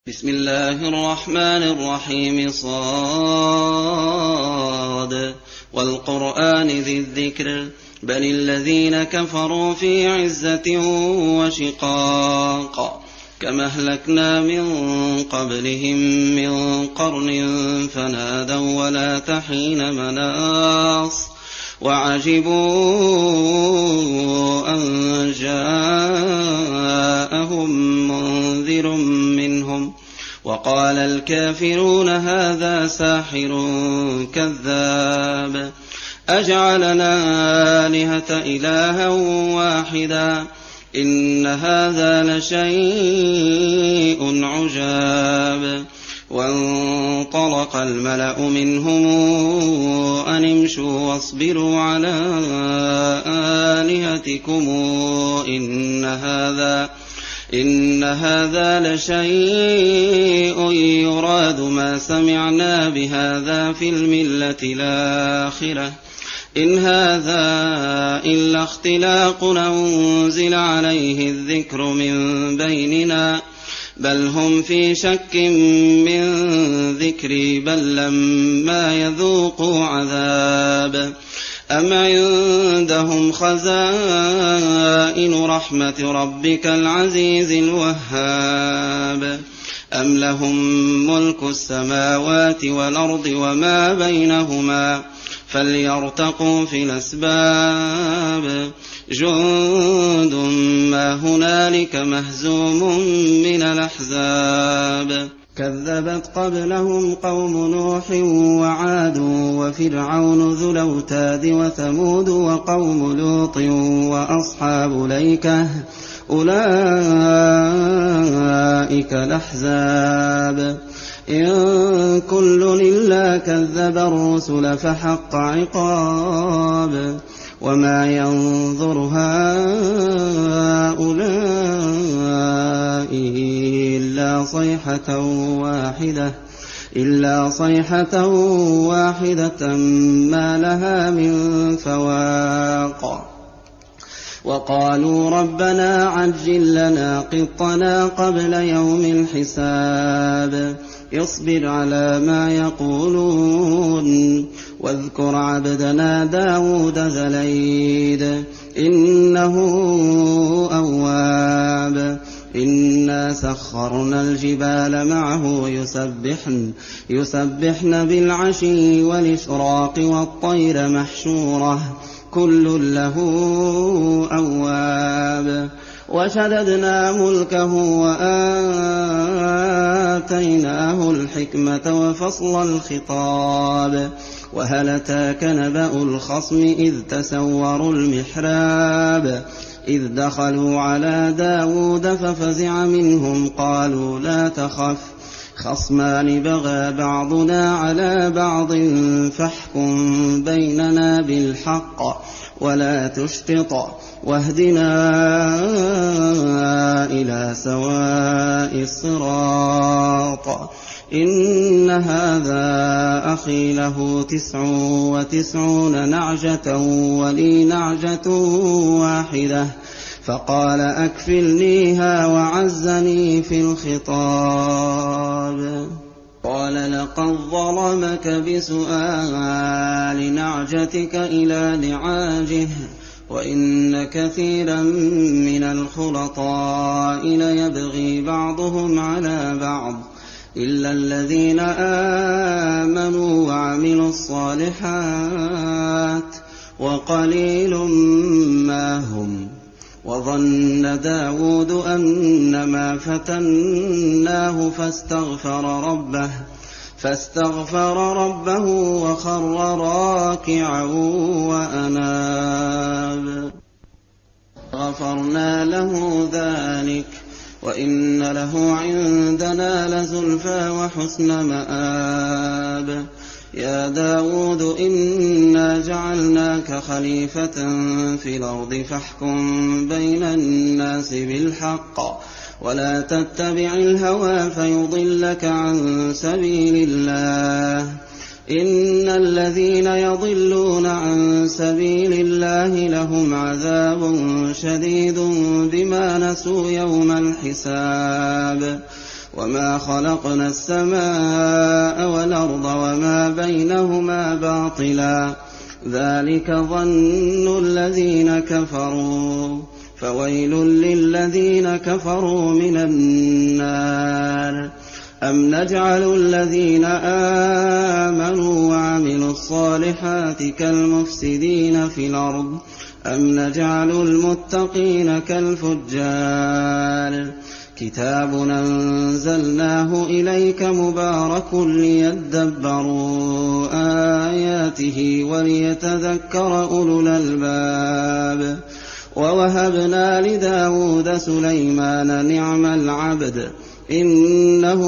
بسم الله الرحمن الرحيم صاد والقرآن ذي الذكر بل الذين كفروا في عزة وشقاق كما أهلكنا من قبلهم من قرن فنادوا ولا تحين مناص وعجبوا أن جاءهم منذر منهم وقال الكافرون هذا ساحر كذاب أجعلنا آلهة إلها واحدا إن هذا لشيء عجاب وانطلق الملأ منهم أن امشوا واصبروا على آلهتكم إن هذا لشيء يراد ما سمعنا بهذا في الملة الآخرة إن هذا إلا اختلاق أنزل عليه الذكر من بيننا بل هم في شك من ذكري بل لما يذوقوا عذاب أم عندهم خزائن رحمة ربك العزيز الوهاب أم لهم ملك السماوات والأرض وما بينهما فليرتقوا في الأسباب جند ما هنالك مهزوم من الأحزاب كذبت قبلهم قوم نوح وعاد وفرعون ذو الأوتاد وثمود وقوم لوط وأصحاب الأيكة أولئك الأحزاب إن كل إلا كذب الرسل فحق عقاب وما ينظر هؤلاء إلا صيحة واحدة ما لها من فواق وقالوا ربنا عجل لنا قطنا قبل يوم الحساب اصبر على ما يقولون واذكر عبدنا داود ذا الأيد إنه أواب إنا سخرنا الجبال معه يسبحن بالعشي والإشراق والطير محشورة كل له أواب وشددنا ملكه وآتيناه الحكمة وفصل الخطاب وهل أتاك نبأ الخصم إذ تسوروا المحراب إذ دخلوا على داود ففزع منهم قالوا لا تخف خصمان بغى بعضنا على بعض فاحكم بيننا بالحق ولا تشطط واهدنا إلى سواء الصراط إن هذا أخي له 99 نعجة ولي نعجة واحدة فقال أكفلنيها وعزني في الخطاب قال لقد ظلمك بسؤال نعجتك إلى نعاجه وإن كثيرا من الخلطاء ليبغي بعضهم على بعض إلا الذين آمنوا وعملوا الصالحات وقليل ما هم وظن داود أنما فتناه فاستغفر ربه وخر راكعا وأناب غفرنا له ذلك وإن له عندنا لزلفى وحسن مآب يا داود إنا جعلناك خليفة في الأرض فاحكم بين الناس بالحق ولا تتبع الهوى فيضلك عن سبيل الله إن الذين يضلون عن سبيل الله لهم عذاب شديد بما نسوا يوم الحساب وما خلقنا السماء والأرض وما بينهما باطلا ذلك ظن الذين كفروا فويل للذين كفروا من النار أم نجعل الذين آمنوا وعملوا الصالحات كالمفسدين في الأرض أم نجعل المتقين كالفجار كتاب أنزلناه إليك مبارك ليدبروا آياته وليتذكر أولو الألباب ووهبنا لداود سليمان نعم العبد إنه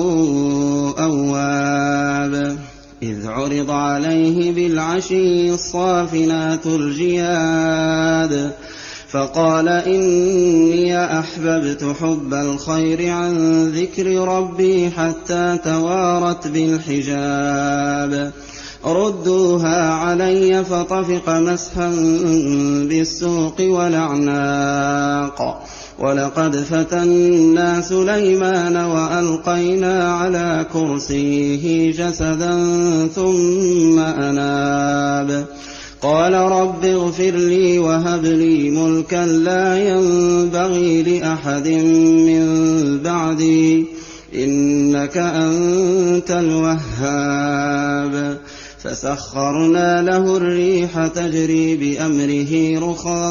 أواب إذ عرض عليه بالعشي الصافنات الجياد فقال إني أحببت حب الخير عن ذكر ربي حتى توارت بالحجاب ردوها علي فطفق مسحا بالسوق والأعناق ولقد فتنا سليمان وألقينا على كرسيه جسدا ثم أناب قال رب اغفر لي وهب لي ملكا لا ينبغي لأحد من بعدي إنك أنت الوهاب فسخرنا له الريح تجري بأمره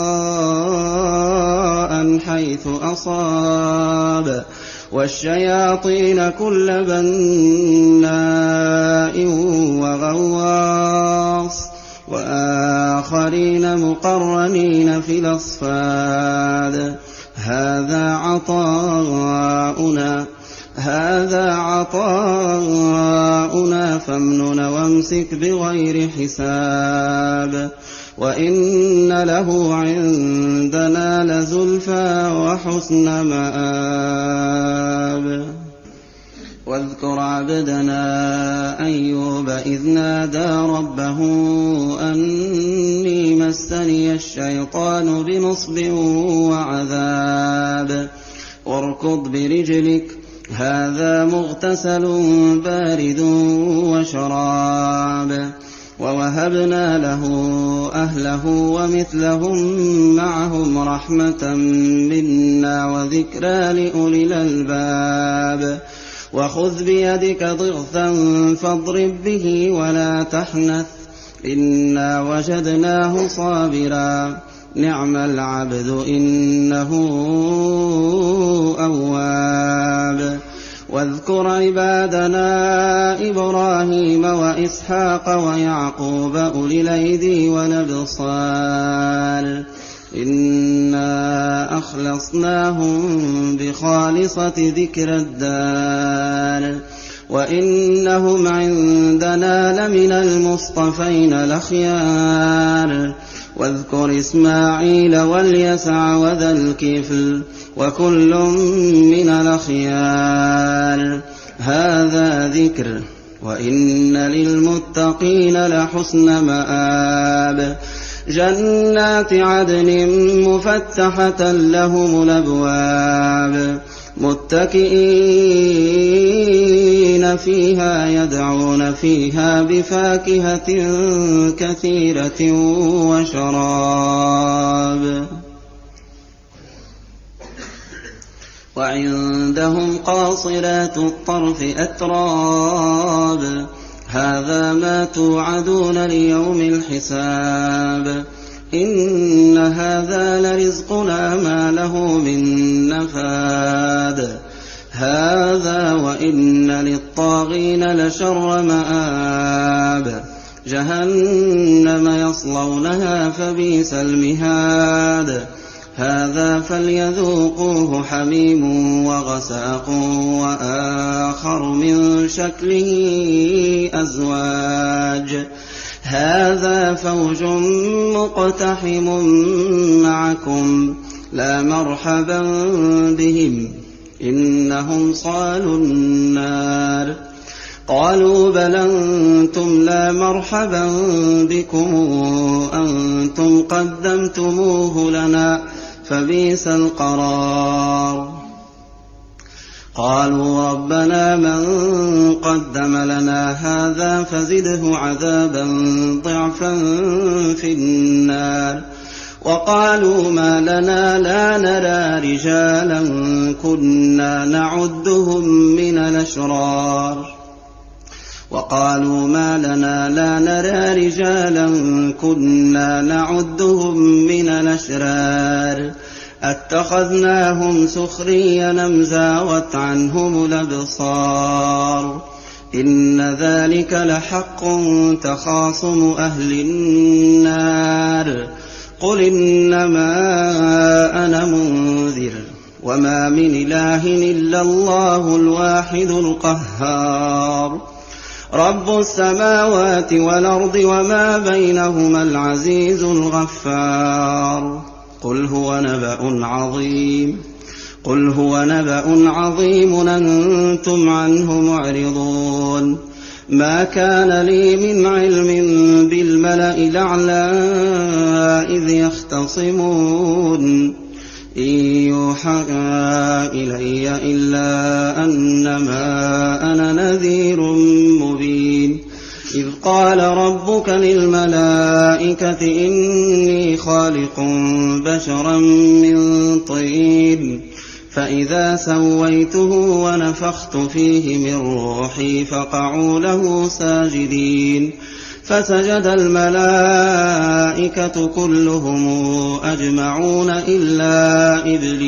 رخاء حيث أصاب والشياطين كل بناء وغواص وآخرين مقرنين في الأصفاد هذا عطاؤنا فامنن وامسك بغير حساب وإن له عندنا لزلفى وحسن مآب واذكر عبدنا أيوب إذ نادى ربه أني مسني الشيطان بنصب وعذاب واركض برجلك هذا مغتسل بارد وشراب ووهبنا له أهله ومثلهم معهم رحمة منا وذكرى لأولي الألباب وخذ بيدك ضغثا فاضرب به ولا تحنث إنا وجدناه صابرا نعم العبد إنه أواب واذكر عبادنا إبراهيم وإسحاق ويعقوب أولي الأيدي والأبصار إنا أخلصناهم بخالصة ذكر الدار وإنهم عندنا لمن المصطفين الأخيار واذكر إسماعيل واليسع وذا الكفل وكل من الأخيار هذا ذكر وإن للمتقين لحسن مآب جنات عدن مفتحة لهم الأبواب متكئين فيها يدعون فيها بفاكهة كثيرة وشراب وعندهم قاصرات الطرف أتراب هذا ما توعدون ليوم الحساب إن هذا لرزقنا ما له من نفاد هذا وإن للطاغين لشر مآب جهنم يصلونها فبئس المهاد هذا فليذوقوه حميم وغساق وآخر من شكله أزواج هذا فوج مقتحم معكم لا مرحبا بهم إنهم صالوا النار قالوا بل أنتم لا مرحبا بكم أنتم قدمتموه لنا فبئس القرار قالوا ربنا من قدم لنا هذا فزده عذابا ضعفا في النار. وقالوا ما لنا لا نرى رجالا كنا نعدهم من الأشرار وقالوا ما لنا لا نرى رجالا كنا نعدهم من الأشرار أتخذناهم سخريا أم زاغت عنهم الأبصار إن ذلك لحق تخاصم أهل النار قل إنما أنا منذر وما من إله إلا الله الواحد القهار رب السماوات والأرض وما بينهما العزيز الغفار قل هو نبأ عظيم أنتم عنه معرضون ما كان لي من علم بالملأ الأعلى إذ يختصمون إن يوحى إلي إلا أنما أنا نذير مبين إذ قال ربك للملائكة إني خالق بشرا من طين فإذا سويته ونفخت فيه من روحي فقعوا له ساجدين فسجد الملائكة كلهم أجمعون إلا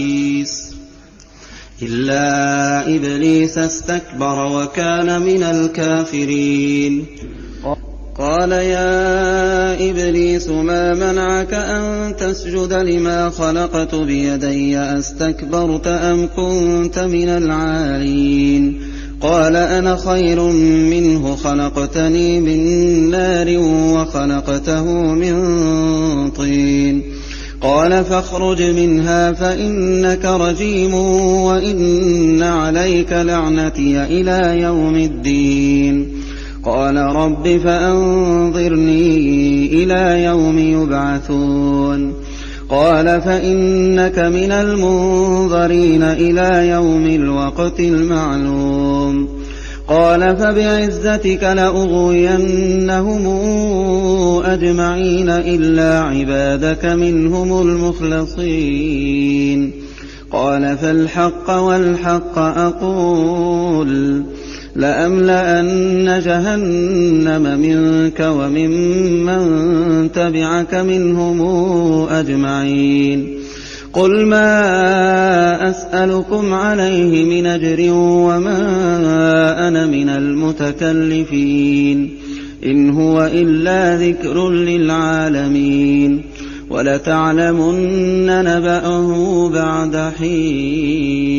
إبليس استكبر وكان من الكافرين قال يا إبليس ما منعك أن تسجد لما خلقت بيدي أستكبرت أم كنت من العالين قال أنا خير منه خلقتني من نار وخلقته من طين قال فاخرج منها فإنك رجيم وإن عليك لعنتي إلى يوم الدين قال رب فأنظرني إلى يوم يبعثون قال فإنك من المنظرين إلى يوم الوقت المعلوم قال فبعزتك لأغوينهم أجمعين إلا عبادك منهم المخلصين قال فالحق والحق أقول لأملأن جهنم منك وممن تبعك منهم أجمعين قل ما أسألكم عليه من أجر وما أنا من المتكلفين إن هو إلا ذكر للعالمين ولتعلمن نبأه بعد حين